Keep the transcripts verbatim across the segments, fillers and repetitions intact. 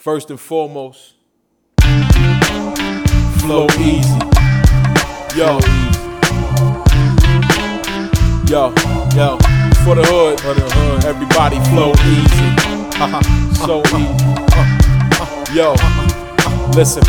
First and foremost, flow easy. Yo, yo, yo, for the hood, for the hood. Everybody flow easy. So easy. Yo, listen,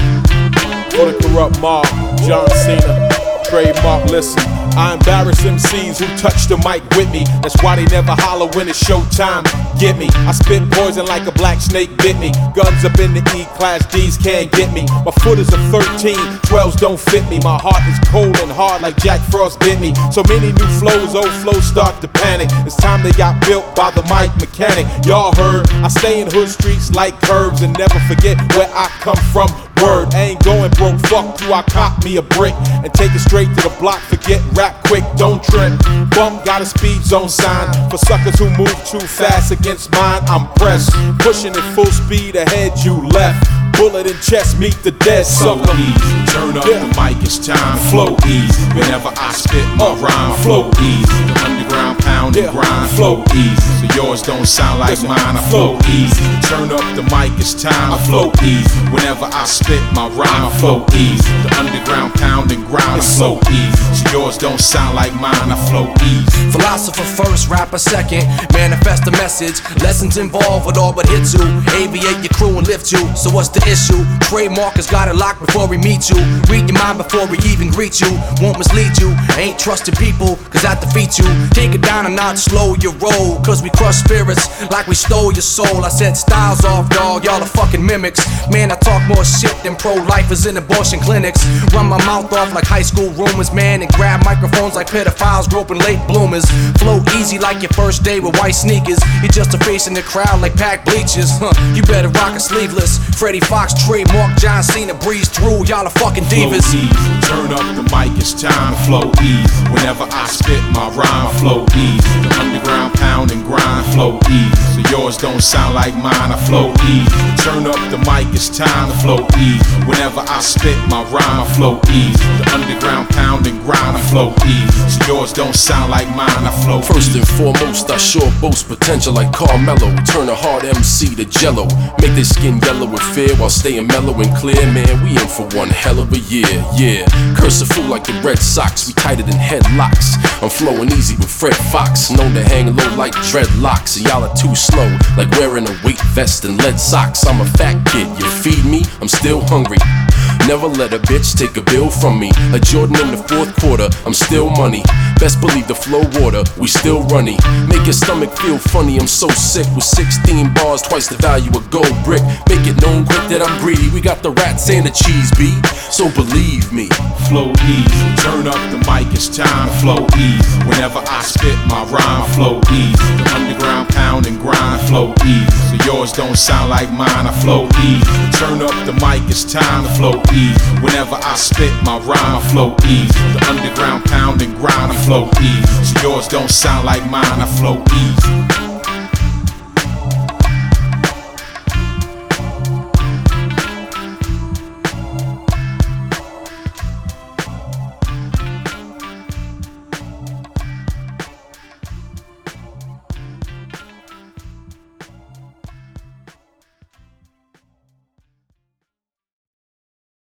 for the corrupt mob, John Cena, trademark, listen. I embarrass M Cs who touch the mic with me. That's why they never holler when it's showtime. Get me. I spit poison like a black snake bit me. Guns up in the E-class, D's can't get me. My foot is a thirteen, twelves don't fit me. My heart is cold and hard like Jack Frost bit me. So many new flows, old flows start to panic. It's time they got built by the mic mechanic. Y'all heard, I stay in hood streets like curves and never forget where I come from. Word, ain't going broke, fuck you, I cop me a brick and take it straight to the block, forget rap quick, don't trip. Bump got a speed zone sign for suckers who move too fast against mine. I'm pressed, pushing at full speed ahead, you left. Bullet in chest, meet the dead sucker. Flow easy, turn up yeah. the mic, it's time. Flow easy, whenever I spit my uh, rhyme. Flow easy, the underground pound and yeah. grind. Flow easy, so yours don't sound like Listen, mine. I flow easy, turn up the mic, it's time. I flow easy, whenever I spit my rhyme. I flow easy, the underground pound and grind. I flow easy, so yours don't sound like mine. I flow easy. Philosopher first, rapper second, manifest the message. Lessons involved with all but hit you. Aviate your crew and lift you. So what's the issue? Trademark has got it locked before we meet you. Read your mind before we even greet you. Won't mislead you, ain't trusting people, cause that defeats you. Take it down and not slow your roll, cause we crush spirits like we stole your soul. I said styles off, dog, y'all are fucking mimics. Man, I talk more shit than pro-lifers in abortion clinics. Run my mouth off like high school rumors, man, and grab microphones like pedophiles groping late bloomers. Flow easy like your first day with white sneakers. You're just a face in the crowd like packed bleachers. Huh, you better rock a sleeveless. Freddie Fox, trademark, John Cena, breeze through. Y'all are fucking divas. Flow easy, turn up the mic, it's time to flow easy. Whenever I spit my rhyme, I flow easy. The underground pound and grind, flow easy. So yours don't sound like mine, I flow easy. Turn up the mic, it's time to flow easy. Whenever I spit my rhyme, I flow easy. The underground pound and grind, I flow easy. So yours don't sound like mine, I flow First easy. and foremost, I sure boast potential like Carmelo. Turn a hard M C to jello. Make their skin yellow with fear while staying mellow and clear. Man, we in for one hell of a year, yeah. Curse a fool like the Red Sox, we tighter than headlocks. I'm flowing easy with Fred Fox, known to hang low like dreadlocks. And y'all are too slow, like wearing a weight vest and lead socks. I'm a fat kid, you feed me, I'm still hungry. Never let a bitch take a bill from me. A Jordan in the fourth quarter, I'm still money. Best believe the flow water, we still runny. Make your stomach feel funny, I'm so sick. With sixteen bars, twice the value of gold brick. Make it known quick that I'm greedy. We got the rats and the cheese beat, so believe me. Flow easy, turn up the mic, it's time to flow easy. Whenever I spit my rhyme, I flow easy. The underground pound and grind, flow easy. So yours don't sound like mine, I flow easy. Turn up the mic, it's time to flow easy. Whenever I spit my rhyme, I flow easy. The underground pound and grind, I flow easy. So yours don't sound like mine, I flow easy.